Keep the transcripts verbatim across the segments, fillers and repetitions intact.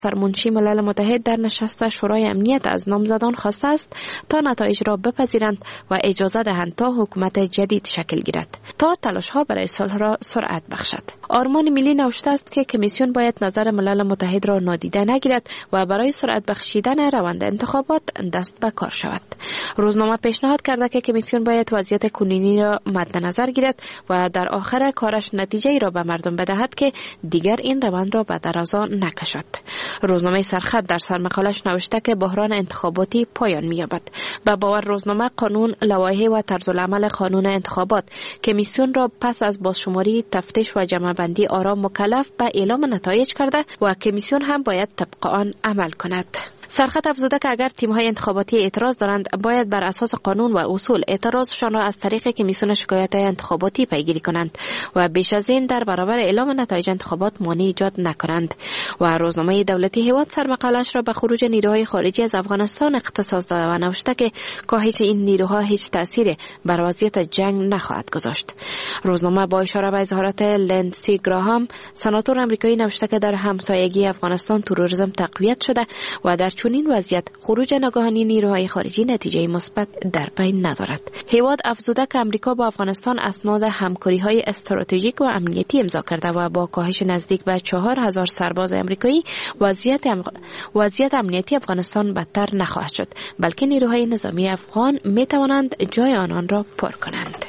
سرمنشی ملل متحد در نشست شورای امنیت از نامزدان خواسته است تا نتایج را بپذیرند و اجازه دهند تا حکومت جدید شکل گیرد تا تلاش‌ها برای صلح را سرعت بخشد. آرمان ملی نوشته است که کمیسیون باید نظر ملل متحد را نادیده نگیرد و برای سرعت بخشیدن روند انتخابات دست به کار شود. روزنامه پیشنهاد کرده که کمیسیون باید وضعیت کنونی را مد نظر گیرد و در آخر کارش نتیجه‌ای را به مردم بدهد که دیگر این روند را به درازا نکشد. روزنامه سرخط در سرمقالش نوشته که بحران انتخاباتی پایان می‌یابد. به باور روزنامه قانون، لوایح و طرزالعمل قانون انتخابات کمیسیون را پس از بازشماری، تفتیش و جمع‌بندی آرا مکلف به اعلام نتایج کرده و کمیسیون هم باید طبق آن عمل کند. سرخط افزوده که اگر تیم‌های انتخاباتی اعتراض دارند باید بر اساس قانون و اصول اعتراضشان را از طریق کمیسیون شکایات انتخاباتی پیگیری کنند و بیش از این در برابر اعلام نتایج انتخابات مانع ایجاد نکنند. و روزنامه دولتی هیواد سرمقاله‌اش را به خروج نیروهای خارجی از افغانستان اختصاص داده و نوشته که کاهش این نیروها هیچ تأثیری بر وضعیت جنگ نخواهد گذاشت. روزنامه با اشاره به اظهارات لندسی گراهام، سناتور آمریکایی، نوشته که در همسایگی افغانستان تروریسم تقویت شده و در چنین وضعیت خروج ناگهانی نیروهای خارجی نتیجه مثبت در پی ندارد. هیواد افزوده که امریکا با افغانستان اسناد همکاری‌های استراتژیک و امنیتی امضا کرده و با کاهش نزدیک به چهار هزار سرباز امریکایی وضعیت ام... وضعیت امنیتی افغانستان بدتر نخواهد شد، بلکه نیروهای نظامی افغان می توانند جای آنان را پر کنند.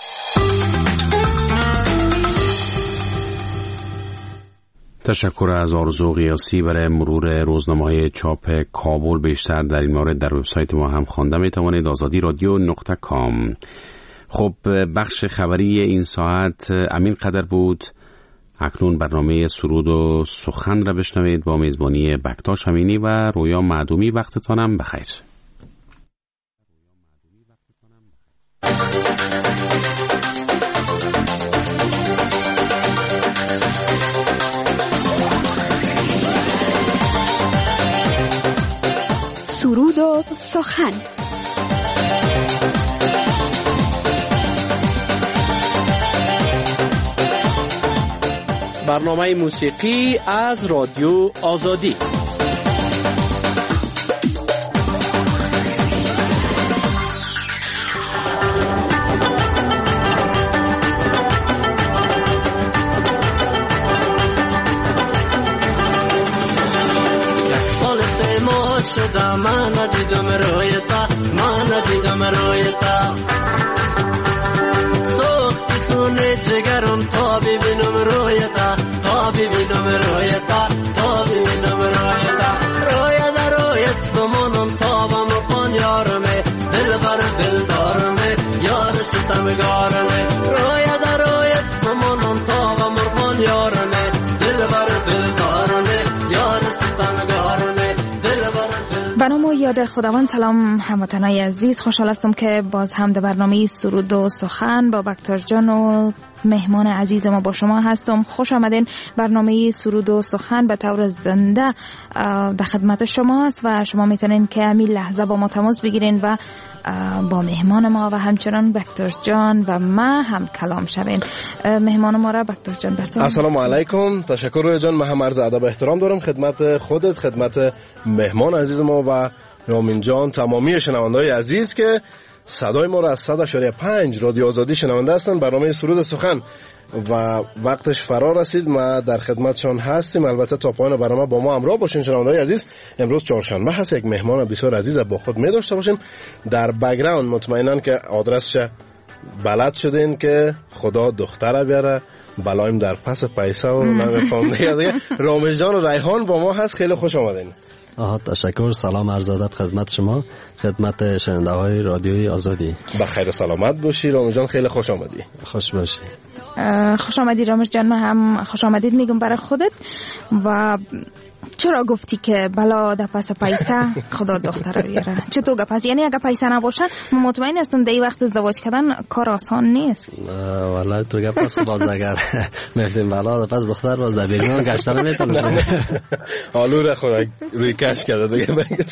تشکر از آرزو قیاسی برای مرور روزنامه‌های چاپ کابل. بیشتر در این مورد در وبسایت ما هم خوانده می توانید، آزادی رادیو نقطه کام. خب بخش خبری این ساعت همین قدر بود. اکنون برنامه سرود و سخن را بشنوید با میزبانی بکتاش امینی و رویا معدومی. وقتتانم بخیر. سرود و سخن. برنامه موسیقی از رادیو آزادی. شدم من ندیدم رویتا، من ندیدم رویتا، سوختی خونه جگرم تا ببینم رویتا، تا ببینم رویتا، تا ببینم رویتا، رویتا رویت بمانم تا بمکن یارمه، دل بر دل دارمه، یار ستمگارمه، رویتا رویت بمانم تا بمکن یارمه، دل بر دل دارمه، یار ستمگارمه. به نام و یاد خداوند. سلام هموطنان عزیز، خوشحال هستم که باز هم در برنامه سرود و سخن با بکتاش جان و مهمان عزیز ما با شما هستم. خوش آمدین. برنامه سرود و سخن به طور زنده در خدمت شما است و شما میتونین که همین لحظه با ما تماس بگیرین و با مهمان ما و همچنان بکتاش جان و ما هم کلام شوین. مهمان ما را بکتاش جان براتون. السلام علیکم. تشکر روی جان. من هم عرض ادب و احترام دارم خدمت خودت، خدمت مهمان عزیز ما و رامین جان، تمامی شنونده‌های عزیز که صدای ما را از صد و پنج رادیو آزادی شنونده هستند. برنامه سرود سخن و وقتش فرا رسید. ما در خدمتشان هستیم. البته تا پایان برنامه با ما همراه باشین شنونده‌های عزیز. امروز چهارشنبه هست. یک مهمان بسیار عزیز با خود می داشته باشیم. در بک‌گراند مطمئناً که آدرسش بلد شدین که خدا دختر بیاره، بلایم در پس پیسه و نمی‌فهم دیگه. رامش جان و ریحان با ما هست. خیلی خوش آمدین. آها، تشکر. سلام عرض ادب خدمت شما، خدمت شنونده های رادیوی آزادی. بخیر و سلامت باشی رامش جان. خیلی خوش آمدی. خوش باشی. خوش آمدی رامش جان. ما هم خوش آمدید میگم برای خودت. و چرا گفتی که بلا در پس پیسه خدا دختر بیاره؟ چطور گپ؟ یعنی اگه پیسه نباشه من مطمئن هستم در این وقت ازدواج کردن کار آسان نیست. والله تو گپ است. باز اگر میفتیم بلا در پس دختر باز در بیرون گشتن میتونستم. آلو را خدا روی کش کرده دیگه بگه.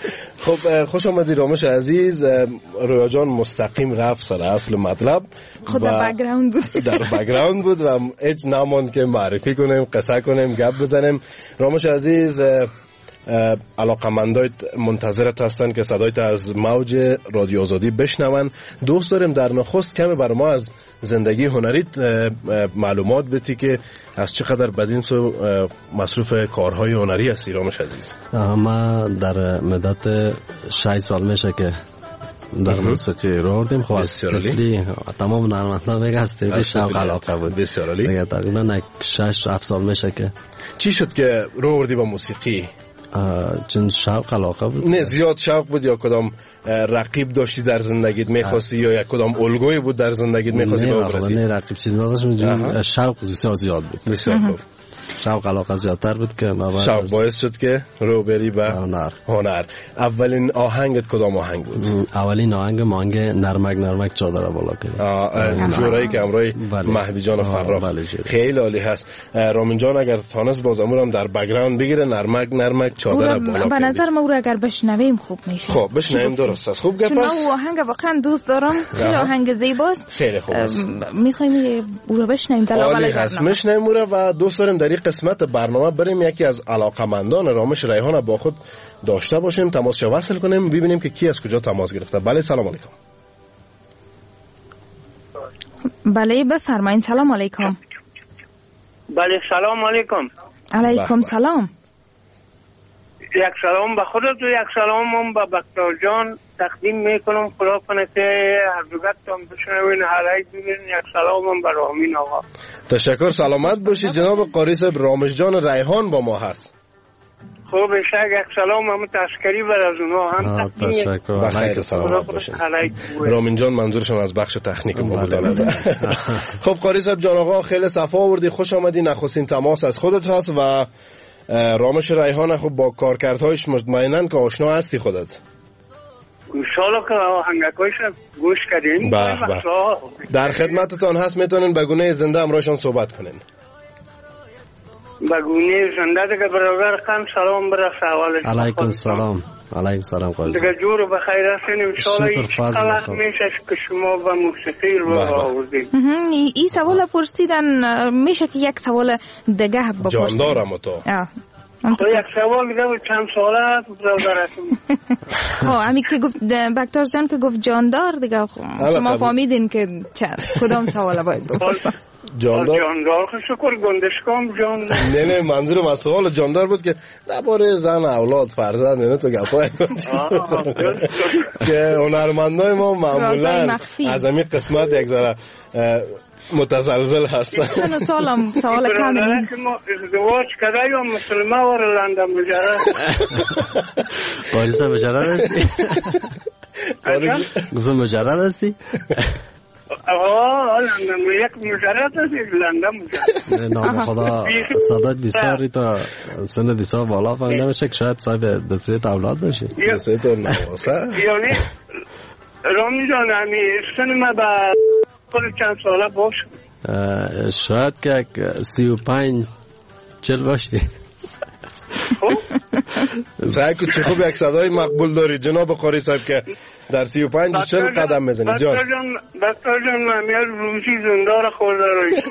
خب خوش آمدی رامش عزیز. رویا جان مستقیم رفت سر اصل مطلب. خود در بک‌گراند بود. در بک‌گراند بود و هیچ نماند که معرفی کنیم، قصه کنیم، گپ بزنیم. رامش عزیز، علاقمندای منتظرت هستن که صدایت از موج رادیو آزادی بشنون. دوست داریم در نخست کمی بر ما از زندگی هنریت معلومات بدی که از چقدر بدین سو مصروف کارهای هنری هستی رامش عزیز؟ ما در مدت شش سال میشه که در موسیقی رو آوردیم. خب از طفلی تمام نرمتنا میگه از طفلی شوق علاقه بود. بسیار عالی. دیگه تقریبا شش هفت سال میشه که. چی شد که رو آوردی با موسیقی؟ چون شوق علاقه بود. نه زیاد شوق بود یا کدام رقیب داشتی در زندگیت میخواستی یا یک کدام الگوی بود در زندگیت میخواستی به اون برسی؟ نه رقیب چیز نداشتم، چون شوق بسیار زیاد بود. بسیار خوب. شوق علاقه زیادتر بود که ما شوق باعث شد که رو بری به هنر. هنر. اولین آهنگت کدام آهنگ بود؟ اولین آهنگ مانگ نرمک نرمک چادر بالا کردیم. جورایی که امروی مهدی جان فراخ. خیلی عالی هست. رامین جان اگر تانست بازمون هم در بک‌گراند بگیره نرمک نرمک چادر بالا. به نظر ما او را اگر بشنویم خوب میشه. خب بشنویم، درست است. خوب گپ است. چون من آهنگ واقعا دوست دارم. خیلی آهنگ زیباست. خیلی خوب است. میخوایم او را بشنویم در اول برنامه. میشنویم او را و دوست داریم در این قسمت برنامه بریم یکی از علاقمندان رامش ریحان با خود داشته باشیم، تماسش وصل کنیم، ببینیم که کی از کجا تماس گرفته. بله سلام علیکم. بله بفرمایید. سلام علیکم. بله سلام علیکم. علیکم سلام. یک سلام به خودت و یک سلام هم به بکتر جان تقدیم میکنم. خدا کنه که هر دوگتم بشنوین حلقه ببینین. یک سلام هم به رامین آقا. تشکر، سلامت باشی. جناب قاری صاحب رامش جان ریحان با ما هست. خوب شک یک سلام هم تشکری بر از اونها هم تشکر. بخیر سلامت باشین. رامین جان منظورشون از بخش تکنیک ما بود. خب قاری صاحب جان آقا خیلی صفا آوردی، خوش آمدی. نخستین تماس از خودت هست و رامش ریحان خب با کارکردهایش مطمئناً که آشنا هستی خودت. انشالله که آهنگکایش گوش کردین. در خدمتتان هست، میتونین به گونه زنده امرایشان صحبت کنین. به گونه زنده دیگه برادر خان سلام برسه اولش. علیکم سلام. علیکم سلام قاضی. دیگه جور و بخیر هستین انشالله. هیچ قلق میشه که شما و موسیقی رو آوردید. این سوال پرسیدن میشه که یک سوال دیگه بپرسیم. جاندارم تو. خب یک سوال دیگه بود چند ساله برادرتون. خب امی که گفت بکتر جان که گفت جاندار دیگه شما فهمیدین که کدام سوال باید بپرسم. جاندار جاندار خب شکر گندشکام جان. نه نه منظورم از سوال جاندار بود که درباره زن اولاد فرزند نه تو گپای که هنرمندای ما معمولا از همین قسمت یک ذره متزلزل هستن. سن سالم سوال کمی نیست. ازدواج کرده یا مسلمه و لنده مجرد؟ قاری مجرد هستی؟ گفتم مجرد هستی؟ آه لنده یک مجرد هستی لنده مجرد. نام خدا صدات بسیاری تا سن دیسا بالا فهمیده میشه که شاید صاحب دسته اولاد باشه. دسته تو نواسه؟ یعنی رامی جان همی سن ما با خود چند ساله باش؟ شاید که سی و پنج چل باشی. سعی کن چه خوب یک صدای مقبول داری جناب قاری صاحب که در سی و پنج چل قدم میزنی. جان بکتر جان ممیاد روزی زندار خورده روی.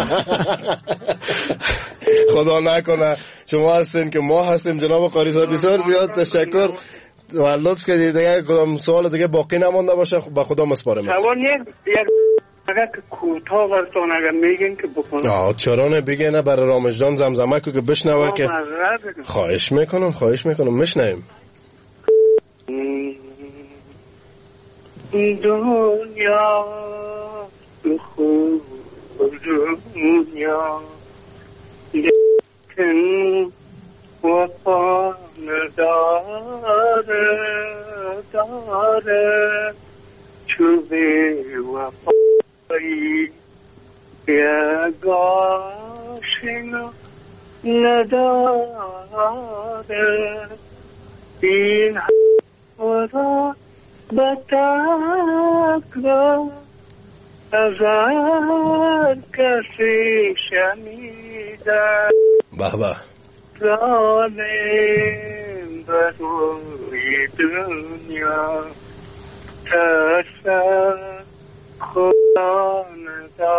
خدا نکنه شما هستین که ما هستیم. جناب قاری صاحب بسیار زیاد تشکر و لطف کردید. دیگه کدام سوال دیگه باقی نمانده باشه به خدا مسپارم. سوال یک اگر که کوتاه براتون اگر میگین که بکنم. آه چرا نه بگه نه برای رامش جان زمزمه که بشنوه که خواهش میکنم خواهش میکنم میشنویم. دنیا خوب دنیا لیکن وفا نداره داره چوبه وفایی یگاشنا نداره این حوضا بتاکلا از هر کسی شنیده بابا ظالم بروی دنیا ترسا خدا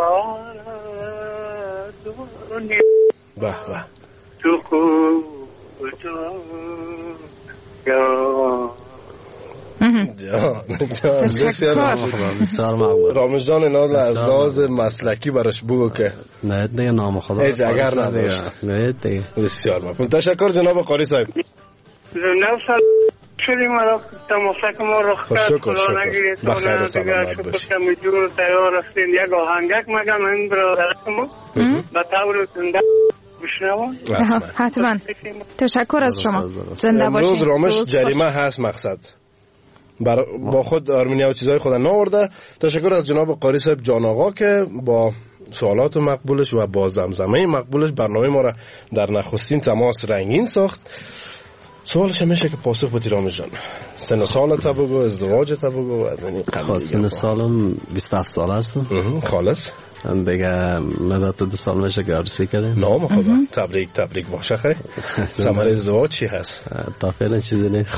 ندارد دنیا به به تو خوب جان جان بسیار مقبول. رامش جان اینا از لحاظ مسلکی براش بگو که نه دیگه نام خدا ایج اگر نداشت. نه دیگه بسیار مقبول. تشکر جناب قاری صاحب. نه سال شدیم ما تماسک ما رو خط خدا نگیرید بخیر و سلامت باشید. شکر جور تیار هستین. یک آهنگک مگم این برادرت ما به طور زنده بشنوم. حتما. تشکر از شما. زنده باشید. امروز رامش جریمه هست مقصد با خود آرمینیا و چیزهای خود نآورده. تشکر از جناب قاری صاحب جان آقا که با سوالات مقبولش و با زمزمه مقبولش برنامه ما را در نخستین تماس رنگین ساخت. سوالش میشه که پاسخ بدی رامش جان. سن و سالت بگو، ازدواجت بگو. خب سن سالم بیست و هفت سال هستم. خالص دیگه مدت دو سال میشه که عروسی کردیم. نام خدا تبریک تبریک باشه. خیلی ثمره ازدواج چی هست؟ تا فعلا چیزی نیست.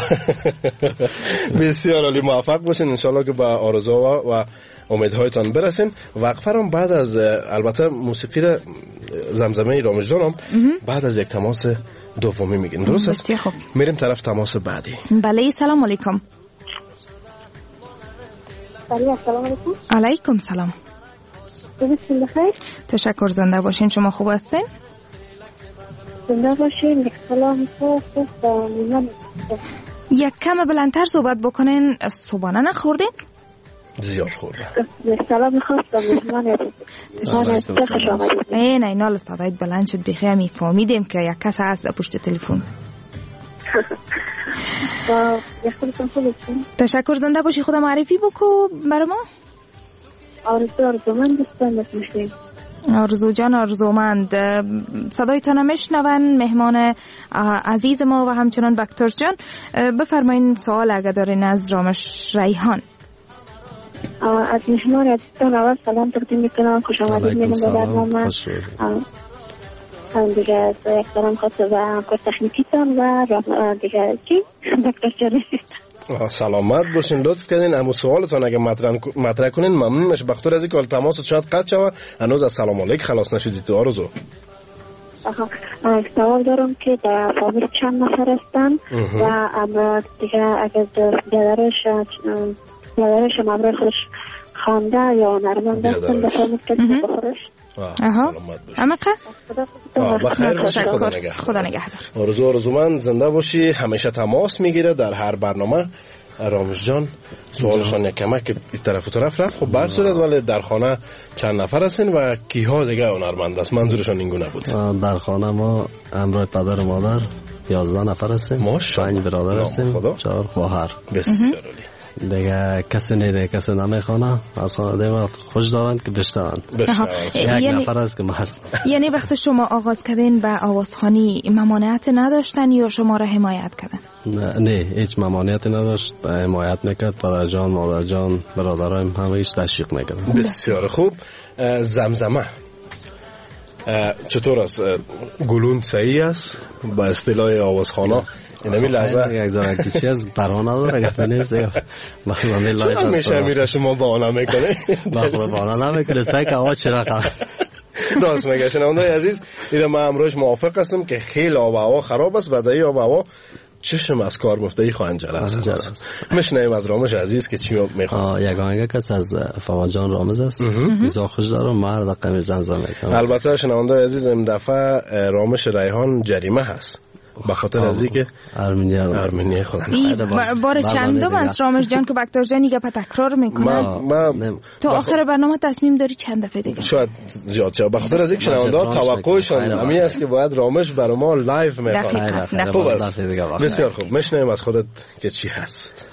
بسیار عالی، موفق باشین انشالله که به آرزوها و امیدهایتان برسین. وقفه رو بعد از البته موسیقی زمزمه رامش جانم بعد از یک تماس دومی میگین، درست است؟ میریم طرف تماس بعدی. بله سلام علیکم. بله سلام علیکم. علیکم سلام. روزتون بخیر. تشکر. زنده باشین. شما خوب هستین؟ زنده باشین. سلام علیکم. یک کم بلندتر صحبت بکنین. صبحانه نخوردین؟ زیاد خوردم. سلام میخواستم مهمان ای نه نال استادایت بلند شد بخیر میفهمیدیم که یک کس هست در پشت تلفن. تشکر. زنده باشی. خدا معرفی بکو برای ما. آرزو آرزومند هستم. میشنیم آرزو جان آرزومند. صدایتان میشنون مهمان عزیز ما و همچنان بکتر جان. بفرمایین سوال اگه دارین از رامش ریحان. از مهمان عزیزتان اول سلام تقدیم میکنم. خوش آمدید میگم به برنامه. هم دیگه احترام خاطر و کار تکنیکیتان و دیگه چی بکتر جان. سلامت باشین. لطف کردین امو سوالتان اگه مطرح کنین ممنون میشه. بخاطر از اینکه تماس شاید قطع شوه هنوز از سلام علیک خلاص نشدید. تو آرزو آها سوال دارم که در فامیل چند نفر هستن و اما دیگه اگر بیادرش بیادرش مبرای خودش خانده یا نرمنده هستن به فامیل کسی بخورش. آها امقه بخیر باشی. خدا نگهدار. آرزو آرزومند زنده باشی. همیشه تماس میگیره در هر برنامه. رامش جان سوالشان یک کمک که طرف و طرف رفت. خب بر صورت ولی در خانه چند نفر هستین و کیها دیگه هنرمند است؟ منظورشان این گونه بود. در خانه ما همراه پدر و مادر یازده نفر هستیم. پنج برادر هستیم، چهار خواهر. بسیار عالی. دیگه کسی نیده کسی نمیخوانه. از خانه دیگه خوش دارند که بشتوند. یک نفر است که ما هست. یعنی وقتی شما آغاز کردین به آوازخوانی ممانعت نداشتن یا شما را حمایت کردن؟ نه, نه هیچ ممانعتی نداشت. حمایت میکرد پدر جان مادر جان برادرایم همه ایش تشویق میکردن. بسیار خوب. زمزمه چطور است؟ گلون صحیح است با اصطلاح آوازخوانا؟ اینمی لحظه یک زمان کچی از برانه داره گفت نیست. چرا میشه میره شما بانه میکنه؟ بخدا بانه نمیکنه سعی که آقا چرا قبل راست میگه. شنونده‌های عزیز ایره من امروز موافق هستم که خیلی آب و هوا خراب است. بدهی آب و هوا چشم از کار مفتهی خانجره است. میشنیم از رامش عزیز که چی میخواد. یک آهنگ کس از فواد جان رامز است. بسیار خوش دارم. مرد قمی زمزمه میکنم. البته شنونده‌های عزیز این دفعه رامش ریحان جریمه هست به خاطر از اینکه ارمنیا ارمنیا خودن بار چندم از رامش جان که بکتر جان دیگه په تکرار میکنه. تو آخر برنامه تصمیم داری چند دفعه دیگه؟ شاید زیاد شه. به خاطر از اینکه شنوندا توقعشون همین است که باید رامش برای ما لایو میخواد. خوب است. بسیار خوب. میشنیم از خودت که چی هست.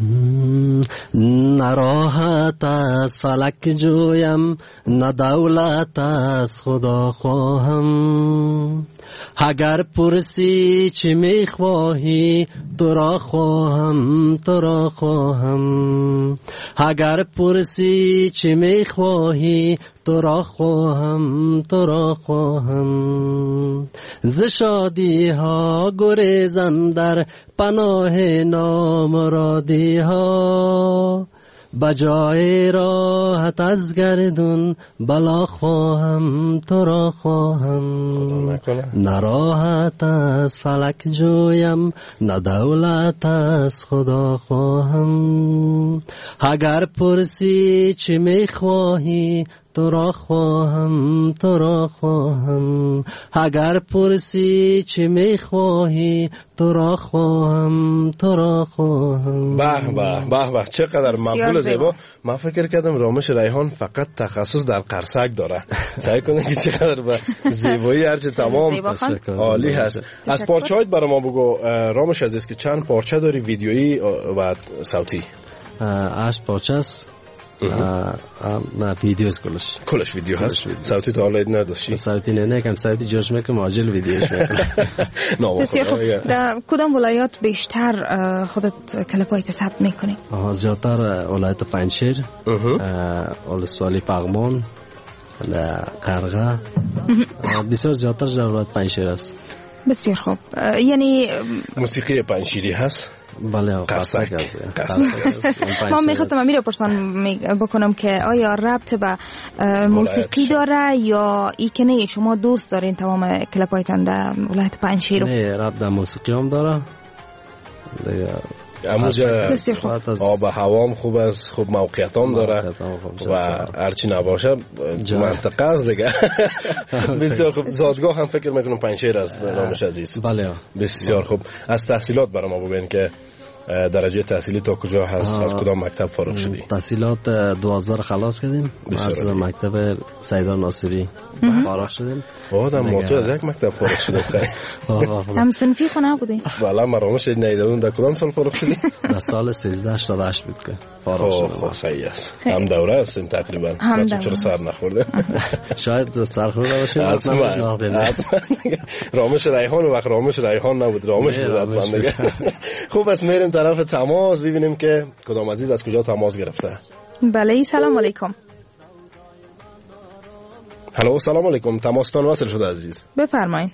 نه راحت از فلک جویم نه دولت از خدا خواهم. اگر پرسی چی میخواهی تو را خواهم تو را خواهم. اگر پرسی چی میخواهی تو را خواهم تو را خواهم. ز شادی ها گریزم در پناه نامرادی ها. بجای راحت از گردون بلا خواهم تو را خواهم نه راحت از فلک جویم نه دولت از خدا خواهم اگر پرسی چی میخواهی تو را خواهم تو را خواهم اگر پرسی چی میخواهی تو را خواهم تو را خواهم. به به به به چقدر مقبول زیبا. من فکر کردم رامش ریحان فقط تخصص در قرصک داره. سعی کنید که چقدر به زیبایی هرچه تمام عالی هست. از پارچه‌هات برای ما بگو رامش عزیز که چند پارچه داری ویدیویی و صوتی؟ هشت پارچه است. نه ویدیوز کلش کلش ویدیو هست. صوتی تا حالا نداشتی؟ صوتی نه نه کم صوتی جوش میکنم عاجل ویدیوش میکنم. بسیار خوب. در کدام ولایات بیشتر خودت کلیپ‌های ثبت میکنی؟ زیادتر ولایت پنجشیر، ولسوالی پغمان، قرغه، بسیار زیادتر در ولایت پنجشیر است. بسیار خوب. یعنی موسیقی پنجشیری هست؟ بله قرصک است. ما میخواستم امیر پرسان بکنم که آیا ربط به موسیقی داره یا ای که نه شما دوست دارین تمام کلیپایتان در ولایت پنجشیر؟ نه ربط در موسیقی هم داره. اموجا آب و هوام خوب است، خوب موقعیت هم داره و هرچی نباشه منطقه است دیگه. بسیار خوب. زادگاه هم فکر میکنم پنجشیر است رامش عزیز؟ بله بسیار خوب. از تحصیلات برای ما بگین که درجه تحصیلی تا کجا هست؟ از کدام مکتب فارغ شدی؟ تحصیلات دوازده خلاص کردیم. از مکتب سیدان ناصری فارغ شدیم. آدم ما تو از یک مکتب فارغ شدیم. هم صنفی خو نبودی؟ بله مرامش نیدم. در کدام سال فارغ شدی؟ در سال سیزده هشتاد و هشت بود که فارغ شدم. خب صحیح است. هم دوره هستیم تقریبا. بچه چرا سر نخورده؟ شاید سر خورده باشیم. رامش ریحان وقت رامش ریحان نبود، رامش بود. خوب است میریم طرف تماس ببینیم که کدام عزیز از کجا تماس گرفته. بله سلام علیکم. هلو سلام علیکم. تماستان وصل شده عزیز. بفرمایید.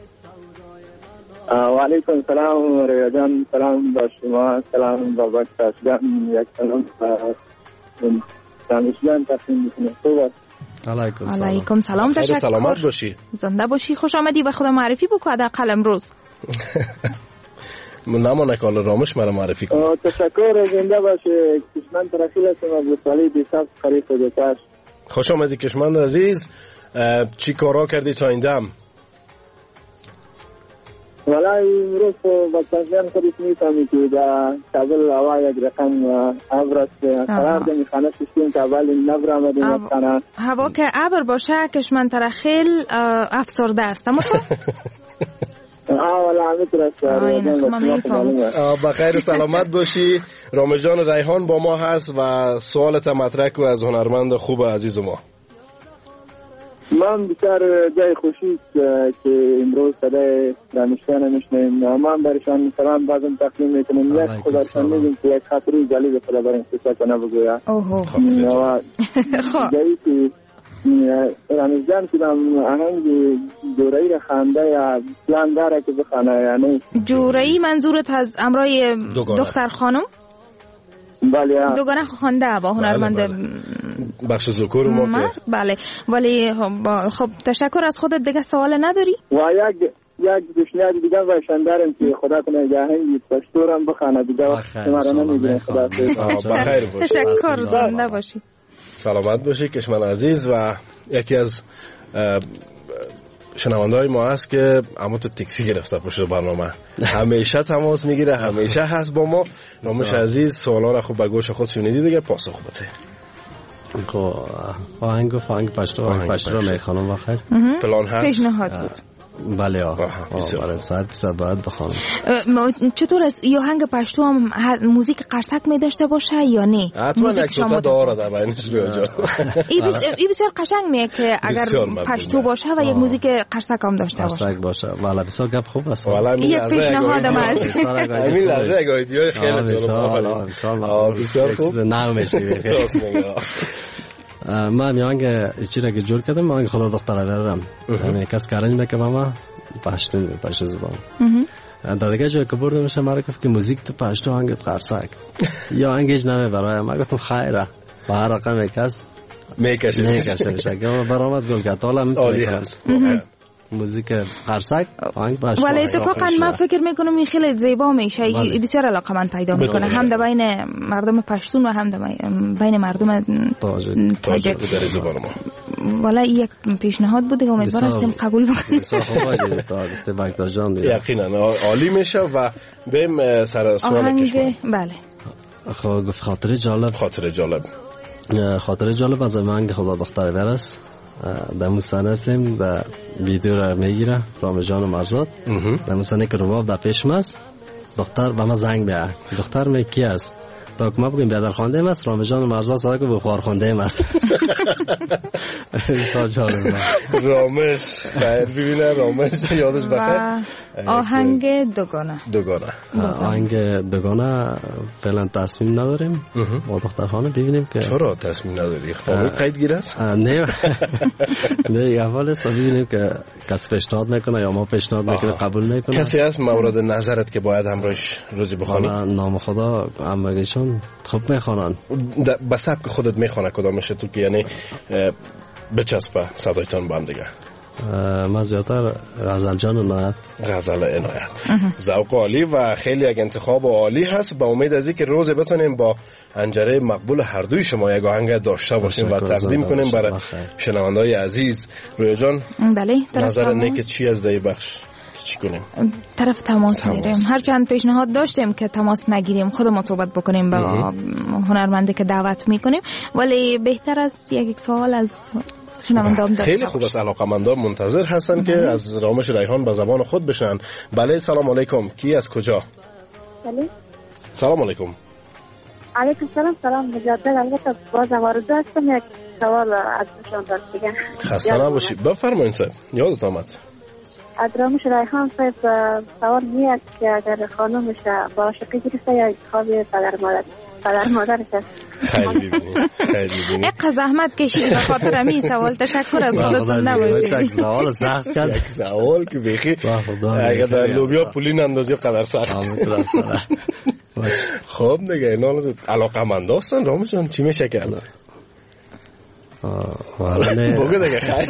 و علیکم سلام رویا جان. سلام با شما. سلام با بچه جان. یک سلام دانشجویان تقدیم میکنم. خوب است. علیکم سلام. علیکم سلام. تشکر. سلامت باشی. زنده باشی. خوش آمدی. به خدا معرفی بکو حداقل امروز. نمانه کال رامش مرا معرفی کن. تشکر. زنده باشه. کشمند رخیل هستم از بسالی بیساب خریف دوتاش. خوش آمدی کشمند عزیز. چی کارا کردی تا این دم؟ والله امروز با تنظیم خودت میفهمی که در کابل هوا یک رقم ابر است. قرار دمی خانه ششتیم کابل نبر آمدیم از خانه. هوا که ابر باشه کشمند ترخیل افسرده است. اما آه والا همینطور است. بخیر سلامت باشی. رامش جان ریحان با ما هست و سوالت مطرح کو از هنرمند خوب عزیز ما. من بسیار جای خوشی که امروز صدای دانشجویان میشنویم. من برایشان سلام بازم تقدیم میکنم. یک خداشان میگیم که یک خاطری جالب خدا برای قصه کنه بگویا. اوه جایی که رامش جان کدام آهنگ جورایی را خانده یا پلان داره که بخانه یا نه؟ جورایی منظورت از امرای دختر خانم؟ بله. دوگانه خوانده با هنرمند بخش ذکور ما. بله ولی خب تشکر از خودت. دیگه سوال نداری؟ و یک یک پیشنهاد دیگه باشن دارم که خدا کنه یه آهنگ پشتورم بخونه دیگه شما را نمیگیرم. خدا بخیر باشی. تشکر. زنده باشی. سلامت باشی کشمن عزیز. و یکی از شنونده های ما هست که اما تو تکسی گرفته پشت برنامه همیشه تماس میگیره، همیشه هست با ما. رامش عزیز سوالا را خوب به گوش خود شنیدی دیگه پاسخ بده. خب آهنگ و فانگ پشتو آهنگ پشتو رو میخوانم بخیر. پلان هست. پیشنهاد بود. بله آه برای ساعت بیست باید بخوانم. چطور است یه آهنگ پشتو هم موزیک قرصک می داشته باشه یا نه؟ حتما یک دوتا داره در بینش رویا جان. این بسیار قشنگ میه که اگر پشتو باشه و یک موزیک قرصک هم داشته باشه. قرصک باشه. والا بسیار گپ خوب است. یک پیشنهادم است. همین لحظه یک ایده خیلی جالب. بسیار خوب. نه میشه. من میانگ چیزی که جور کردم من خدا دختره دارم. یعنی کس کارنج میکنم ما پشتون پشت زبان. در دیگه جایی که بردم میشه مرا گفت که موزیک تو پشتو آهنگت قرصک یا آهنگش نمی برای من گفتم خیره با هر رقم یک هست میکشه میکشه میشه که برآمد گل که حالا عالی هست موزیک قرصک آهنگ باشه. ولی اتفاقا من فکر میکنم این خیلی زیبا میشه، بسیار علاقمند پیدا میکنه هم در بین مردم پشتون و هم در بین مردم تاجیک. ولی یک پیشنهاد بود که امیدوار هستیم قبول بکنیم. یقینا عالی میشه و بریم سر سوال کشور. بله خب خاطر جالب خاطر جالب خاطر جالب از آهنگ خدا دختر برس در موسانه هستیم و ویدیو را میگیره رامز جان و مرزاد در موسانه که رواب در پیش ماست دختر به ما زنگ بیه دختر می کی است تا که ما بگیم بیادر خانده ایم است رامز جان و مرزاد صدا که بخوار خانده ایم است سا جالب رامز خیر ببینه رامز یادش بخیر آهنگ دوگانه دوگانه آهنگ دوگانه فعلا تصمیم نداریم با دختر خانه ببینیم که چرا تصمیم نداری؟ خانه قید گیر است؟ نه نه یه اول است ببینیم که کسی پیشنهاد میکنه یا ما پیشنهاد میکنه قبول میکنه. کسی هست مورد نظرت که باید همراهش روزی بخوانی؟ نام خدا همگیشون خوب میخوانن. به سبک خودت میخوانه کدامشه تو که یعنی بچسبه صدایتان با هم دیگه؟ من زیادتر غزل جان عنایت غزل عنایت ذوق عالی و خیلی یک انتخاب عالی هست. با امید از اینکه روز بتونیم با انجره مقبول هر دوی شما یک آهنگ داشته باشیم و تقدیم کنیم برای شنونده‌های عزیز. رویا جان بله نظر نیک چی از دی بخش چی کنیم؟ طرف تماس, تماس. میریم. هر چند پیشنهاد داشتیم که تماس نگیریم خودمون صحبت بکنیم با هنرمنده که دعوت میکنیم، ولی بهتر از یک سوال از خیلی خوب است. علاقه‌مندان منتظر هستن که از رامش ریحان به زبان خود بشنن. بله سلام علیکم. کی از کجا؟ بله سلام علیکم. علیکم سلام. سلام مجدد. البته باز آرزو هستم یک سوال از شما داشت دیگه. خسته نباشید. بفرمایید صاحب. یادت آمد. از رامش ریحان صاحب سوال می است که اگر خانومش با عاشقی گرفته یا انتخاب پدر مادر پدر مادرش است. خیلی ببینید خیلی ببینید اق زحمت کشید به خاطر همین سوال. تشکر از خودتون نباشید. سوال سخت کرد. یک سوال که بخی اگر در لوبیا پولین اندازی قدر سخت. خب دیگه اینا علاقه‌مند هستن. رامز جان چی میشه که الان بگو دیگه خیلی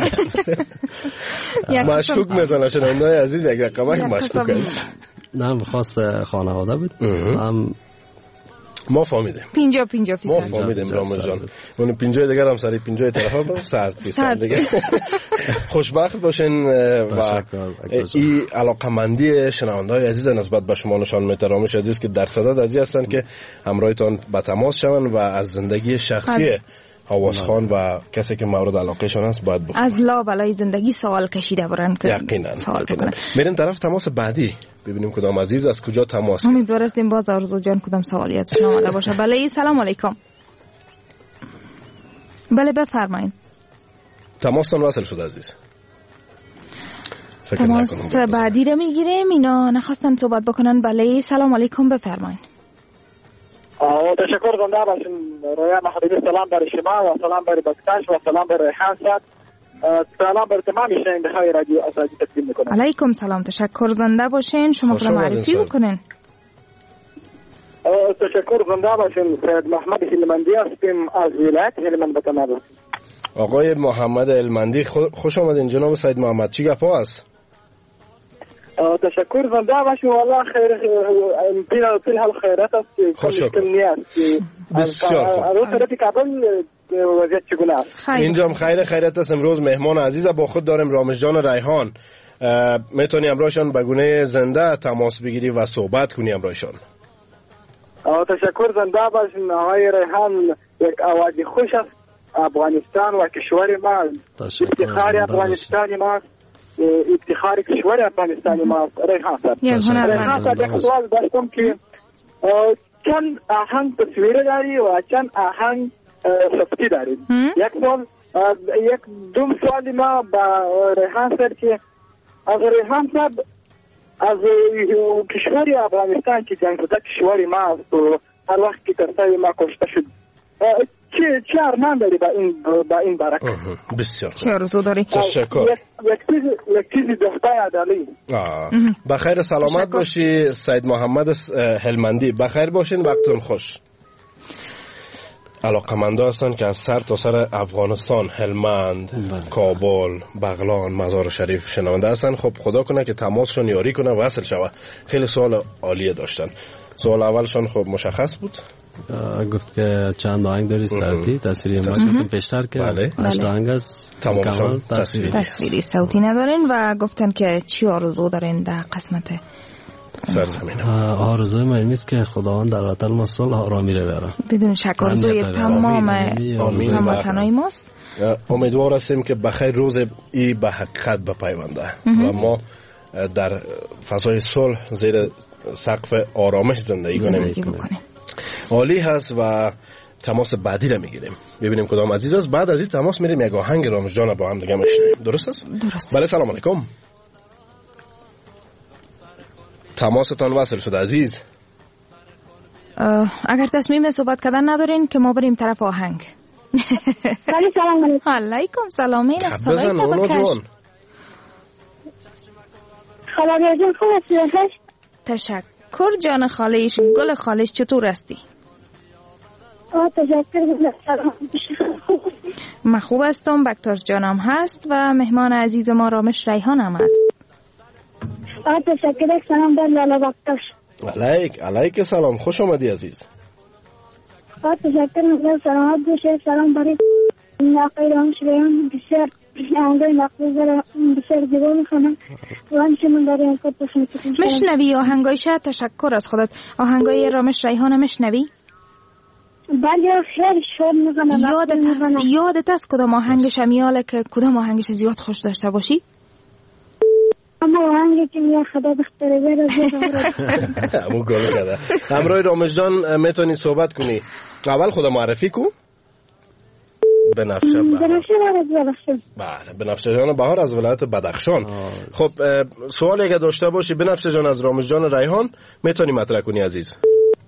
مشکوک میزنه شنونده‌های عزیز. یک رقمک مشکوک است. نه خواست خانواده بود. هم ما فهمیدیم پینجا پینجا ما فهمیدیم رامز جان. اون پینجای دیگر هم سری پینجای طرف هم سرد پیسند دیگه. خوشبخت باشین و این علاقمندی شنونده‌های عزیز نسبت به شما نشان میده رامش عزیز که در صدد عزیز هستن که همراهتان به تماس شون و از زندگی شخصی حواس خان و کسی که مورد علاقه شون است باید بفهمن. از لا بلای زندگی سوال کشیده برن که یقینا سوال بکنن. میریم طرف تماس بعدی ببینیم کدام عزیز از کجا تماس. امیدوار هستیم باز آرزو جان کدام سوالیت شما آماده باشه. بله سلام علیکم. بله بفرمایید. تماستون وصل شد عزیز. تماس بعدی رو میگیریم. اینا نخواستن صحبت بکنن. بله سلام علیکم بفرمایید. آه تشکر زنده باشین. رویا محبوبی سلام برای شما و سلام برای بکتاش و سلام برای ریحان صاحب. سلام برای تمام شنونده های رادیو آزادی تقدیم میکنم. علیکم سلام. تشکر زنده باشین. شما خود معرفی بکنین. تشکر زنده باشین. سید محمد هلمندی هستیم از ولایت هلمند بتمام. آقای محمد هلمندی خوش آمدین جناب سید محمد. چی گپا است؟ تشکر زنده باشین. والله خیر پیل پیل حال خیرات است. خوش نیست. بسیار خوب. از طرف کابل وضعیت چگونه است؟ اینجا هم خیر خیرات است. امروز مهمان عزیز با خود داریم رامز جان ریحان. میتونی امروزشان به گونه زنده تماس بگیری و صحبت کنی امروزشان. تشکر زنده باشین. آقای ریحان یک آواز خوش است. افغانستان و کشور ما افتخار افغانستان ما افتخار کشور افغانستان ما ریحان صاحب. ریحان صاحب یک سوال داشتم که چند آهنگ تصویر داری و چند آهنگ صوتی داری. یک سوال یک دوم سوالی ما با ریحان صاحب که از ریحان صاحب از کشور افغانستان که جنگ زده کشور ما است و هر وقت که کسای ما کشته شد چه چه ارمان داری با این با این برکت؟ بسیار چه آرزو داری؟ تشکر. یک چیز یک چیز دختر عدالی. بخیر سلامت باشی سید محمد هلمندی. بخیر باشین، وقتتون خوش. علاقمنده هستن که از سر تا سر افغانستان، هلمند، کابل، بغلان، مزار شریف شنونده هستن. خب خدا کنه که تماسشون یاری کنه وصل شوه. خیلی سوال عالیه داشتن. سوال اولشون خب مشخص بود. گفت که چند آهنگ داری صوتی تصویری ما گفتیم پیشتر که هشت آهنگ است تمامشون تصویری تصویری صوتی ندارین و گفتن که چی آرزو دارین در قسمت سرزمین؟ آرزوی من نیست که خداوند در وطن ما صلح آرامی رو بیاره. بدون شک آرزوی تمام هموطنای ماست. امیدوار هستیم که بخیر روز ای به حقیقت بپیونده و ما در فضای صلح زیر سقف آرامش زندگی کنیم. عالی هست و تماس بعدی رو میگیریم ببینیم کدام عزیز است. بعد از این تماس میریم یک آهنگ رامش جان با هم دیگه میشنویم. درست است؟ درست. بله سلام علیکم. تماستان وصل شد عزیز. اگر تصمیم صحبت کردن ندارین که ما بریم طرف آهنگ. بله سلام علیکم. علیکم سلام. این صدای تو بکش. خاله جان خوب هستی؟ تشکر جان خالش. گل خالش چطور هستی؟ آه تشکر. من خوب هستم. بکتار جانم هست و مهمان عزیز ما رامش ریحان هم هست. آه تشکر. سلام بر لالا بکتار. علیک علیک سلام. خوش آمدی عزیز. آه تشکر. نظر سلامت باشه. سلام برای آقای رامش ریحان. بسیار آهنگای مقبول داره، بسیار زیبا میخونن و همیشه من برای این کار پسند کنم. مشنوی آهنگایش؟ تشکر از خودت. آهنگای رامش ریحان مشنوی؟ بله خیلی شور میخونن. یادت یادت است کدام آهنگش میاله که کدام آهنگش زیاد خوش داشته باشی؟ اما آهنگی که میاد خدا بختره بیاره زیاد همون گل کرده. همراه رامش جان میتونی صحبت کنی. اول خدا معرفی کن. بنفشه بهار. بله بنفشه جان بهار از ولایت بدخشان. خب سوالی اگه داشته باشی بنفشه جان از رامش جان ریحان میتونی مطرح کنی عزیز.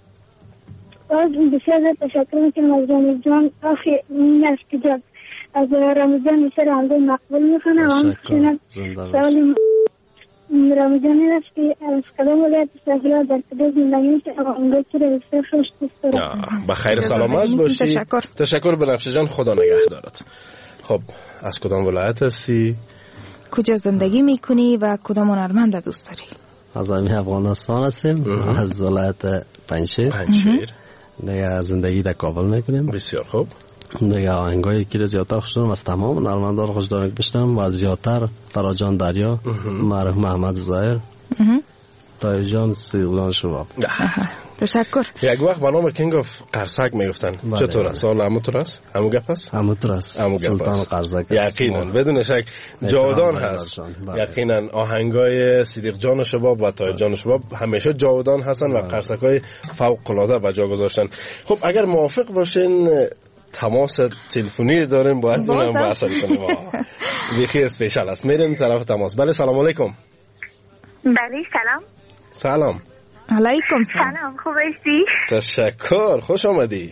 از بسیار تشکر میکنم از رامش جان. آخی نشکجاب از رامش جان بسیار آهنگای مقبول میکنم. همچنین سوالی رامش جان این است که از کدام ولایت ساحلی در کدام زندگی میشه آهنگای که رو بسیار خوش دوست دارم. بخیر سلامت باشی. تشکر. تشکر بنفشه جان. خدا نگهدارت. خب از کدام ولایت هستی؟ کجا زندگی میکنی و کدام هنرمند دوست داری؟ از همین افغانستان هستیم. از ولایت پنجشیر. پنجشیر. دیگه زندگی در کابل میکنیم. بسیار خوب. دیگه آهنگایی که زیادتر خوش دارم از تمام هنرمندان خوش دارم بشنوم و از زیادتر فراجان دریا، مرحوم محمد ظاهر، طاهر جان، صدیق شباب. تشکر. یک وقت به نام کینگ اف قرصک میگفتن. چطور است؟ سوال همونطور است؟ همون گپ است؟ همونطور است. سلطان قرصک. یقینا بدون شک جاودان هست. یقینا آهنگای صدیق جان شباب و طاهر جان شباب همیشه جاودان هستن و قرصکای فوق العاده به جا گذاشتن. خب اگر موافق باشین تماس تلفنی داریم باید اونم وصل کنیم. بیخی اسپیشال است. میریم طرف تماس. بله سلام علیکم. بله سلام. سلام. علیکم سلام. سلام خوب هستی؟ تشکر. خوش آمدی.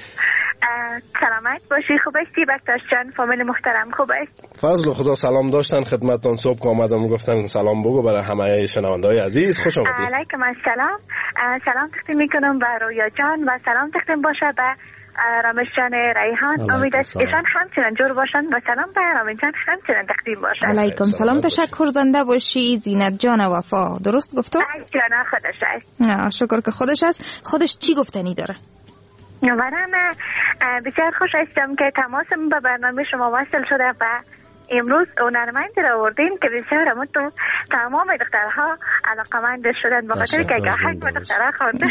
سلامت باشی. خوب هستی بکتاش جان؟ فامیل محترم خوب است؟ فضل خدا سلام داشتن خدمتتون. صبح که آمدم گفتن سلام بگو برای همه شنونده‌های عزیز. خوش آمدید. علیکم السلام. سلام تقدیم میکنم به رویا جان و سلام تقدیم باشه به رامش جان ریحان. امید است ایشان همچنان جور باشن و سلام به رامش جان همچنان تقدیم باشن. علیکم سلام. تشکر زنده باشی. زینت جان وفا. درست گفتم؟ جان خودش است. نه شکر که خودش است. خودش چی گفتنی داره؟ منم بسیار خوش هستم که تماسم به برنامه شما وصل شده و امروز هنرمندی را آوردیم که بسیار همون تمام دخترها علاقمند شدن به خاطر که آهنگ به دخترها خوانده.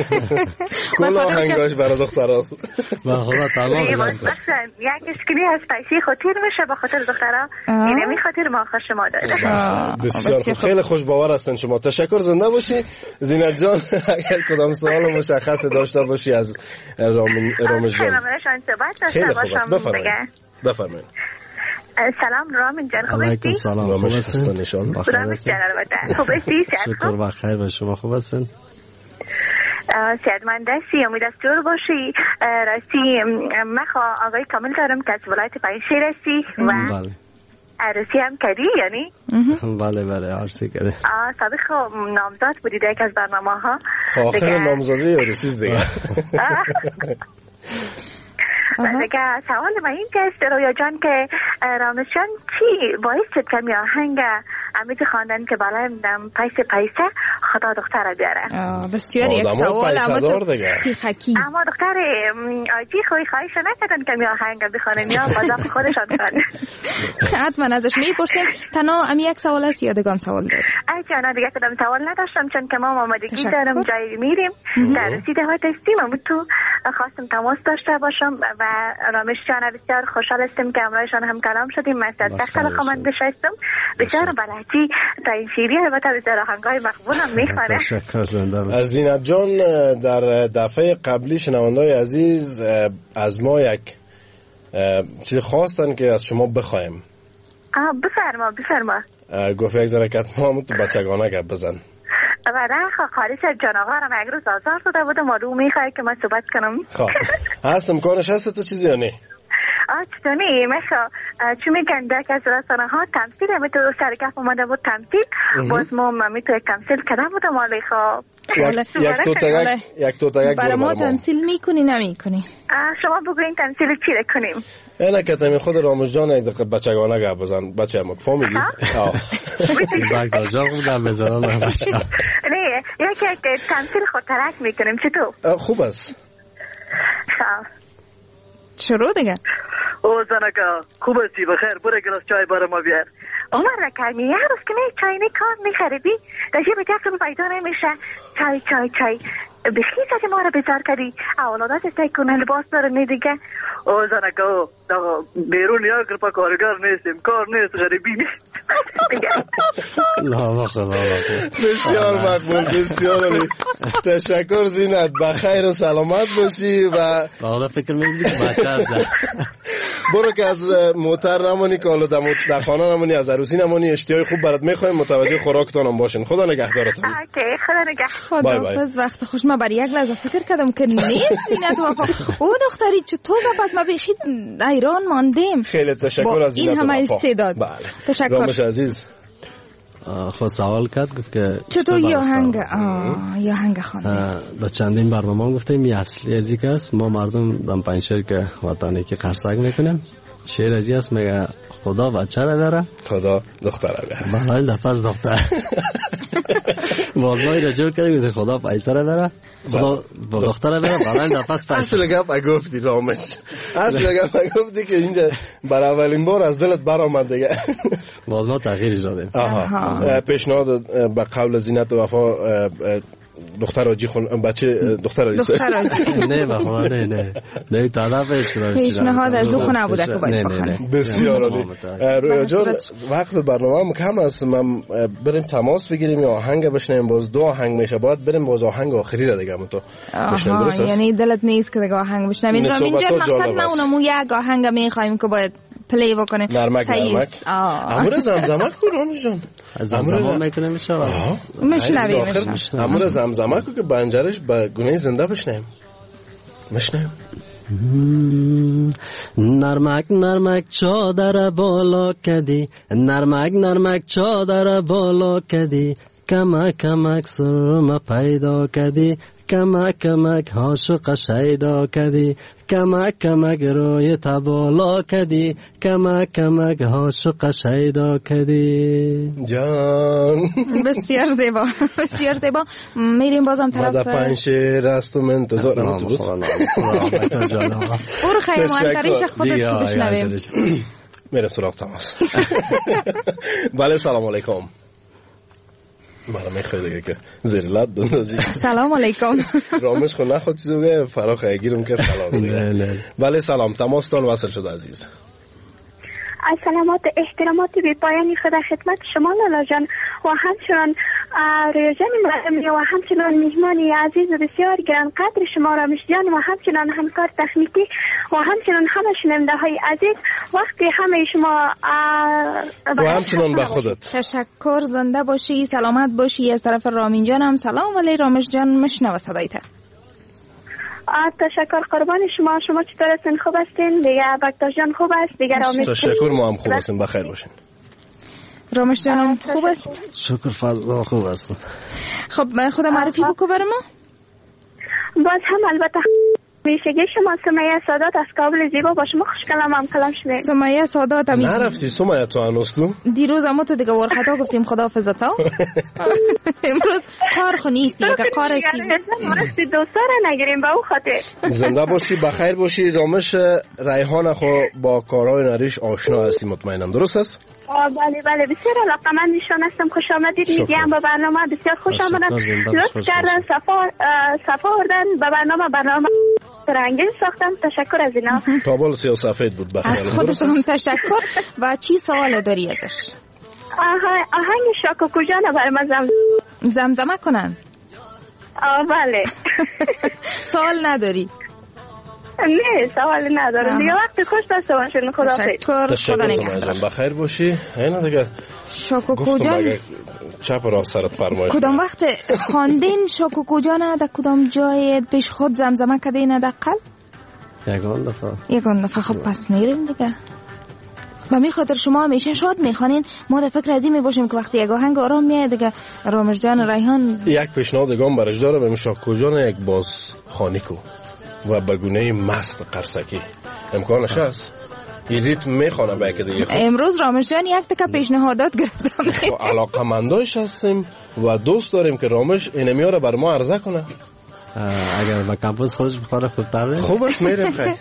کل آهنگاش برای دخترهاست. به خدا تمام یک اشکالی از پیسی خاطر میشه به خاطر دخترها. اینمی خاطر ما خوش شما داره. بسیار خیلی خوش باور هستن شما. تشکر. زنده باشی. زینت جان اگر کدام سوال مشخص داشته باشی از رامش جان. خیلی خوب است. بفرمایید. بفرمایید. سلام رامین جان خوب هستی؟ علیکم سلام. خوب هستین؟ رامین جان البته خوب هستی؟ شکر بخیر و شما خوب هستین؟ سیادمند هستی، امید است جور باشی. راستی من آقای کامل دارم که از ولایت پنجشیر هستی و بله عروسی هم کردی یعنی؟ بله بله عروسی کرده. سابق نامزاد بودید یک از برنامه ها. آخر نامزادی یا عروسی دیگه. دیگه سوال من این که است رویا جان که رامز جان چی باعث شد که می آهنگ امید خواندن که بالایم دم پیس پیسه خدا دختر بیاره؟ بسیار یک سوال اما تو سیخکی. اما دختر آجی خوی خواهش نکردن که می آهنگ بخوانن یا بازم خودشان خواند. حتما ازش میپرسیم. تنها امی یک سوال است یا دگام سوال داری؟ ای جانا دیگه کدام سوال نداشتم چون که ما آمادگی دارم جایی میریم در رسید های تستیم اما تو خواستم تماس داشته باشم و رامش جان بسیار خوشحال هستم که امرایشان هم کلام شدیم. من از دختر خواندش هستم بسیار بلدی تا این شیری البته بسیار آهنگای مقبول هم میخوانه. تشکر زنده. از زینت جان در دفعه قبلی شنوندای عزیز از ما یک چیز خواستن که از شما بخوایم. آه بفرما بفرما. گفت یک ذره ما هم تو بچگانه گپ بزن. و نه خواهرش جان آقا را یک روز آزار شده بودم معلوم میخواه که من صحبت کنم. خب هست امکانش هست تو چیزی یا نه؟ آه چطوری میخواه چون میگن در که از رسانه ها تمثیل همی تو سرگف اومده بود تمثیل باز ما همی تو یک تمثیل کدام بودم آلی خواه یک توتا یک توتا یک برای ما تمثیل میکنی نمیکنی؟ شما بگوین تمثیل چی رکنیم؟ اینه که تمی خود رامز جان یک دقیقه بچگانه گپ بزن بچه هم فهمیدی؟ آه بگدار جان بودم بزنم بچه نه یکی یک تمثیل خود ترک میکنیم چطور؟ خوب است. خب شروع دیگه. او زنکا خوب هستی بخیر برای گلاس چای برای ما بیار. عمر رکمی یه روز که نه چای نه کار میخریدی در جیب جفتم پیدا نمیشه چای چای چای بخیز از ما را بزار کردی اولادات استیکنه لباس داره دیگه. او زنکا بیرون یا گرپا کارگر نیستیم کار نیست غریبی نیست. لا خدا بسیار مقبول بسیار عالی. تشکر زینت بخیر و سلامت باشی و حالا فکر می‌کنی که بهتر زد برو که از موتر نمونی که حالا در خانه نمونی از عروسی نمونی اشتیای خوب برات میخوایم متوجه خوراکتان هم باشین. خدا نگهدارتون. اوکی خدا نگهدار. خداحافظ. وقت خوش. من برای یک لحظه فکر کردم که نیست زینت وفا. او دختری چطور پس ما بخید ایران ماندیم. خیلی تشکر از این همه استعداد. بله. تشکر رامش عزیز خود سوال کرد گفت که چطور یه آهنگ یه آهنگ خوانده در چندین برنامه گفتیم یه اصلی از یک است ما مردم دم پنجشیر که وطنی که قرصک میکنیم شعر از یک است میگه خدا بچه را بیاره خدا دختر را بیاره بله دفعه دختر بازمایی را جور کردیم خدا پیسه را بیاره خدا با دختر را بیاره بله دفعه پیسه اصل گپ اگفتی رامش اصل گپ اگفتی که اینجا بر اولین بار از دلت برآمد دیگه باز ما تغییرش دادیم پیشنهاد به قول زینت و وفا دختر آجی خون بچه دختر آجی دختر آجی نه بخدا نه نه نه طلبش پیشنهاد از او خونه نبوده که باید بخونه. بسیار عالی. رویا جان وقت برنامه کم است من بریم تماس بگیریم یا آهنگ بشنویم باز دو آهنگ میشه باید بریم باز آهنگ آخری را دیگه تو بشنویم درست است یعنی دلت نیست که دیگه آهنگ بشنویم اینجا مقصد ما اونمو یک آهنگ میخوایم که باید پلی بکنه نرمک نرمک امور زمزمک کو رامش جان زمزمه میکنه میشه میشنویم امور زمزمک که بنجرش به گونه زنده بشنویم مشنویم نرمک نرمک چادر بالا کدی نرمک نرمک چادر بالا کدی کمک کمک سرم پیدا کدی کمک کمک عاشق شیدا کدی کمک کمک روی تبالا کدی کمک کمک عاشق شیدا کدی جان بسیار زیبا بسیار زیبا. میریم بازم طرف ماده پنجشیر است و منتظرم تو برو خیلی مهمتریش خودت تو بشنویم. میرم سراغ تماس. بله سلام علیکم. بله میخوای دیگه که زیر لد بندازی. سلام علیکم. رامش خود نخواد چیزی بگه فراخ گیرم که خلاص دیگه. بله سلام تماستان وصل شد عزیز. از سلامات احترامات بی پایانی خدا خدمت شما لالا جان و همچنان ریاضان مرحمی و همچنان میهمانی عزیز و بسیار گران قدر شما رامش جان و همچنان همکار تکنیکی و همچنان همه شنونده های عزیز وقتی همه شما و همچنان به خودت تشکر. زنده باشی سلامت باشی. از طرف رامین جان هم سلام ولی رامش جان مشنوه صدایت. تشکر قربان شما. شما چطور هستین؟ خوب هستین؟ دیگه بکتر جان خوب است؟ دیگه رامش تشکر، ما هم خوب هستیم، بخیر باشین. رامش جانم خوب است؟ شکر فضل خوب هستم. خب خدا معرفی بکو برای ما. باز هم البته میشگی شما سمیه سادات از کابل زیبا با شما خوش کلام هم کلام شدیم. سمیه سادات هم نرفتی سمیه تو هنوزتو؟ دیروز اما تو دیگه ورخطا گفتیم خدا حافظتا. امروز کار خو نیستی که کار استی مرستی دوستاره نگیریم با او خاطر. زنده باشی، بخیر باشی. رامش ریحان خو با کارهای نریش آشنا هستی مطمئنم، درست است؟ بله بله بسیار علاقمند ایشان هستم. خوش آمدید میگم به برنامه، بسیار خوش آمدن. لطف کردن صفا صفا آوردن به برنامه برنامه رنگین ساختم. تشکر از اینا. تابال سیاه سفید بود. بخیر از خودتون تشکر. و چی سوال داری ازش؟ آهنگ شاکو کجانه برای من زم زمزمه کنن؟ آه بله. سوال نداری؟ نه سوال ندارم دیگه. وقت خوش داشته باشین. خدا خیر. تشکر. خدا نگهدار. بخیر باشی. اینا دیگه شاکو کجان چپ را سرت فرمایش. کدام وقت خواندین شاکو کجانه در کدام جای پیش خود زمزمه کردین حداقل؟ یگان دفعه. یگان دفعه. خب پس میریم دیگه. و می خاطر شما همیشه شاد میخوانین، ما در فکر از این میباشیم که وقتی یک آهنگ آرام میاد دیگه رامش جان ریحان یک پیشنهاد دیگه برش داره. به شاکو جان یک باز خانی کو و بگونه مست قرسکی امکانش هست. این ریتم میخوانه با یک دیگه. امروز رامش جان یک تکه پیشنهادات گرفتم. علاقمندایش هستیم و دوست داریم که رامش اینمیو رو بر ما عرضه کنه. اگر با کمپوز خودش بخوره خوبتر ده. خوب است میریم خیلی.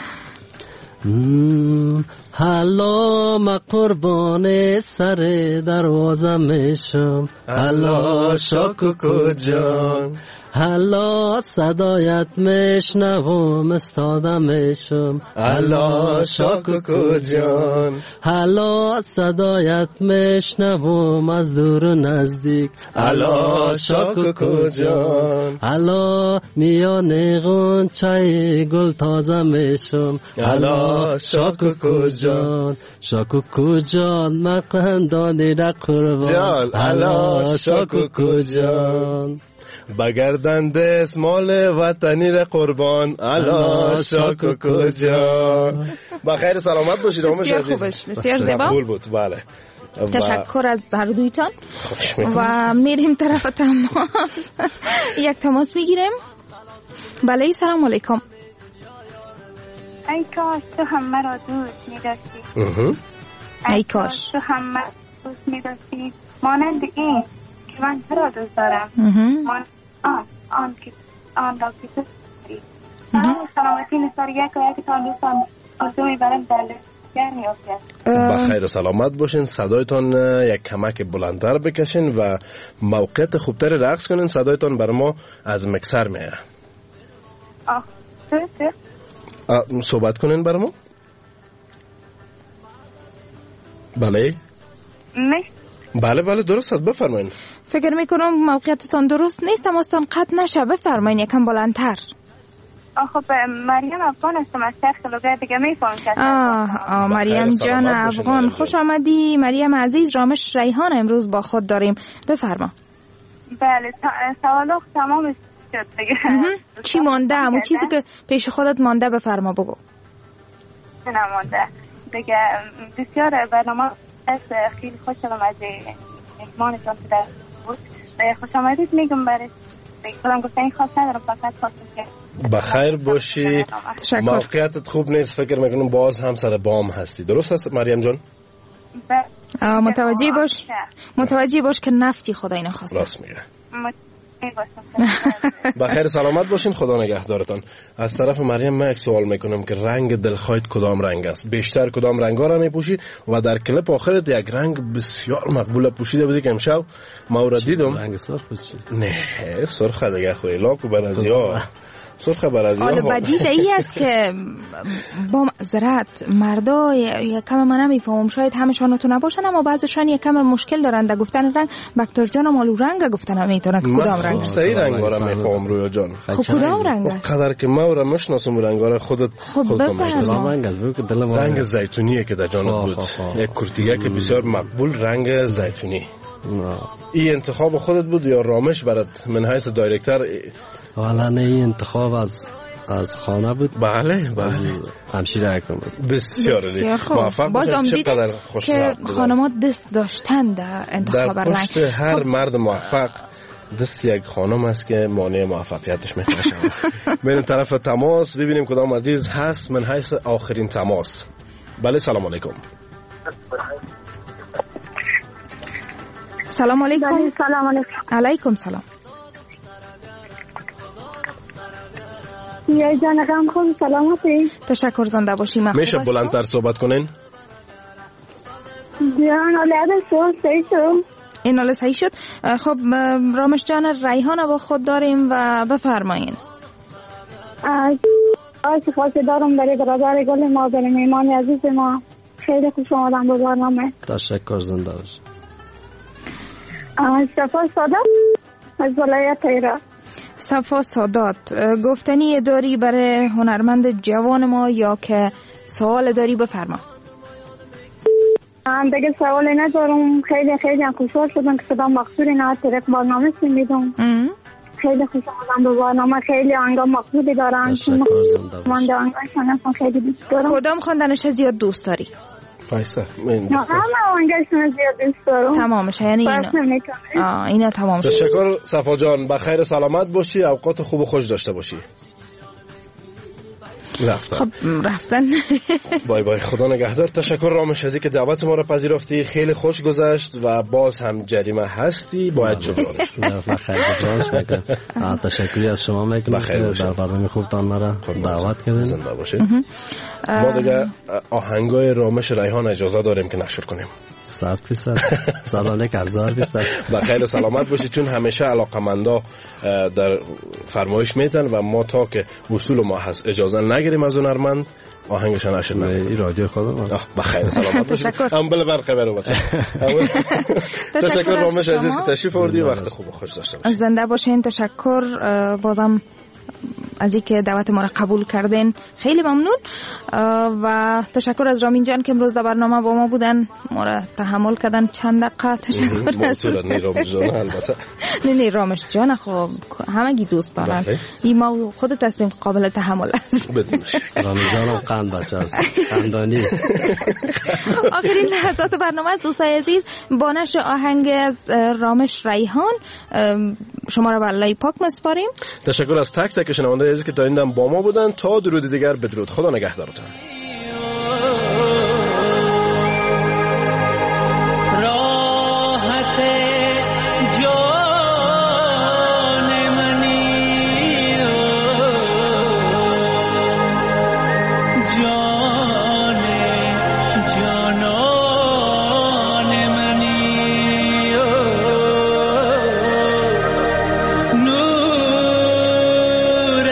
حالا ما قربان سر دروازه میشم. حالا شاکو جان، حالا صدایت میشنوم استاده میشم. حالا شاکو جان، حالا صدایت میشنوم از دور و نزدیک. حالا شاکو جان، حالا میان غنچه گل تازه میشم. حالا شاکو جان، شاکو جان مقندانی را قربان. حالا شاکو جان، بگردن دست مال وطنی را قربان. الا شاکو جان. بخیر سلامت باشید رامش عزیز. بسیار زیبا. قبول بود. بله. تشکر از هر دویتان. و میریم طرف تماس. یک تماس میگیریم. بله سلام علیکم. ای کاش تو هم مرا دوست می‌داشتی. ای کاش تو هم مرا دوست می‌داشتی مانند این که من تو را دوست دارم. من آن آن که آن را که تو داری. سلامتی نصار یک و یک تان دوستان آرزو میبرم در لسگر میافتید. بخیر و سلامت باشین. صدایتان یک کمک بلندتر بکشین و موقعیت خوبتر رقص کنین. صدایتان بر ما از مکسر میه. آه درسته. صحبت کنین بر ما. بله بله بله درست است. بفرمایین. فکر میکنم موقعیتتان درست نیست، اما استان قطع نشه. بفرمایین یکم بلندتر. خب مریم افغان هستم از شرق لوگر دیگه میفهم که آه آه مریم جان افغان خوش آمدی. مریم عزیز رامش ریحان امروز با خود داریم. بفرما. بله سوالات تمام شد دیگه. چی مانده؟ همون چیزی که پیش خودت مانده بفرما بگو. نمانده دیگه. بسیار برنامه از خیلی خوش شدم از مهمانتان که در بود. خوش آمدید میگم برای خودم گفتن این خواست ندارم فقط خواستم که بخیر باشی. موقعیتت خوب نیست. فکر میکنم باز هم سر بام هستی. درست است مریم جان؟ متوجه باش متوجه باش که نفتی خدا اینو خواسته. راست میگه. بخیر سلامت باشین. خدا نگهدارتان. از طرف مریم من یک سوال میکنم که رنگ دلخواهت کدام رنگ است؟ بیشتر کدام رنگا را میپوشی؟ و در کلیپ آخرت یک رنگ بسیار مقبول پوشیده بودی که امشب ما را دیدم. رنگ سرخ پوشی؟ نه سرخ دیگه خوی لاکو برازیا. سرخ برازیا. حالا بدید ای است که با معذرت مردا یک کم من نمیفهمم، شاید همشان تو نباشن اما بعضیشان یک کم مشکل دارن در گفتن رنگ. بکتر جان مالو رنگ گفتن میتونه کدام رنگ است؟ صحیح رنگ را میفهمم رویا جان. خب کدام رنگ است؟ قدر که ما را مشناسم رنگ را خودت خودت میشناسی. رنگ است بگو دل ما. رنگ زیتونیه که در جانت بود. یک کورتیگه که بسیار مقبول رنگ زیتونی. این انتخاب خودت بود یا رامش برات من حیث دایرکتر؟ والا نه این انتخاب از از خانه بود. بله بله. همشیره اکرم بود. بسیار موفق باز امیدوارم که خانمات دست داشتن در انتخاب رنگ. در پشت هر مرد موفق دست یک خانم است که مانع موفقیتش میشه. بریم طرف تماس ببینیم کدام عزیز هست من حیث آخرین تماس. بله سلام علیکم. سلام علیکم. سلام علیکم. علیکم سلام. یا جانم خوب سلامتی. تشکر زنده باشی. من میشه بلندتر صحبت کنین؟ جان اولاده شو صحیح شد. این حالا صحیح شد. خب رامش جان ریحان با خود داریم و بفرمایین. آی خواست دارم برای برادر گل ما برای میمان عزیز ما خیلی خوش آمدن به برنامه. تشکر زنده باش. صفا سادات از ولایت ایران. صفا سادات گفتنی داری برای هنرمند جوان ما یا که سوال داری بفرما. من دیگه سوالی ندارم. خیلی خیلی خوشحال شدم که صدا مقصودی نه طریق برنامه شنیدم. خیلی خوش آمدم به برنامه. خیلی آنگاه مقصودی دارن. من در آنگاهشان هستم خیلی دوست دارم. کدام خواندنش زیاد دوست داری؟ پایسته نه همه آنگاهشان زیاد دوست دارم. تمامش یعنی اینا آه اینا تمام. تشکر صفا جان. بخیر سلامت باشی. اوقات خوب و خوش داشته باشی. رفتن. خب رفتن. بای بای. خدا نگهدار. تشکر رامش ازی که دعوت ما را پذیرفتی. خیلی خوش گذشت و باز هم جریمه هستی باید جبرانش کنی. خیلی جانس میکنم. تشکری از شما میکنم که در برنامه خوبتان مرا دعوت کردین. زنده باشید. ما دیگه آهنگای رامش ریحان اجازه داریم که نشر کنیم. صد فیصد. سلام هزار فیصد. بخیر سلامت باشید. چون همیشه علاقمندا در فرمایش میتن و ما تا که وصول ما هست اجازه نگیریم از هنرمند آهنگشان نشر نکنیم. این رادیو خودم است. بخیر سلامت باشید. ام بله برقه برو بچه. تشکر رامش عزیز که تشریف آوردی. وقت خوب و خوش داشته باشید. زنده باشین. تشکر بازم از اینکه دعوت ما را قبول کردین. خیلی ممنون و تشکر از رامین جان که امروز در برنامه با ما بودن. ما را تحمل کردن چند دقیقه. تشکر از نه رامش جان البته. نه نه رامش جان خب همگی دوست دارن. این ما خودت هستیم قابل تحمل است. بدون شک. رامین جان قند بچه است. قندانی. آخرین لحظات برنامه است دوستای عزیز. با نشر آهنگ از رامش ریحان شما را به الله پاک میسپاریم. تشکر از تک تک شنونده عزیز که تا این دم با ما بودن. تا درود دیگر بدرود. خدا نگهدارتان. راحت جان منی جان جانان منی نور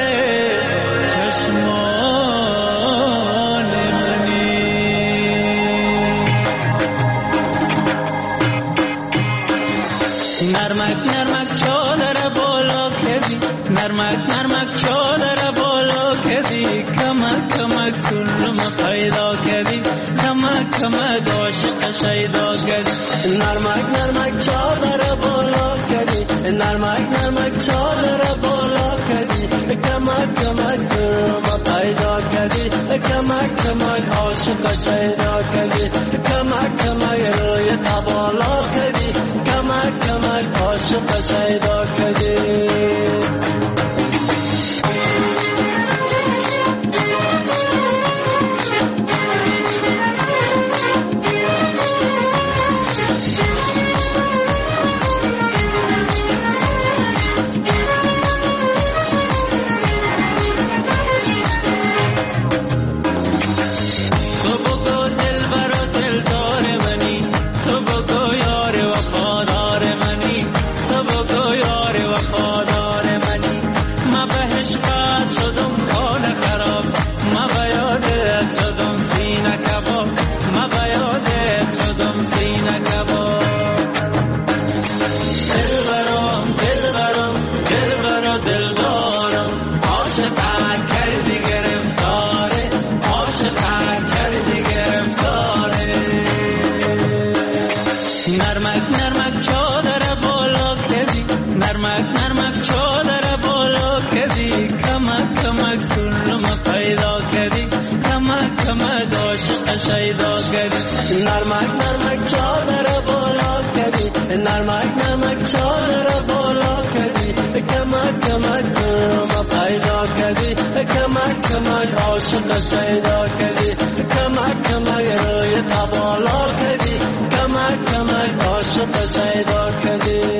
چشمان منی. نرمک نرمک چادر بالا کردی نرمک نرمک چادر بالا کردی کمک کمک سلم پیدا کردی کمک کمک عاشق شیدا کردی. نرمک نرمک چادر بالا کردی نرمک نرمک چادر بالا کردی کمک کمک سلم پیدا کردی کمک کمک عاشق شیدا کردی کمک کمک روی بالا کردی کمک کمک عاشق شیدا کردی. تو بگو یار وفادار منی تو بگو یار سر ما پیدا کردی کمک کمک عاشق شیدا کردی کمک کمک روی تبالا کردی کمک کمک عاشق شیدا کردی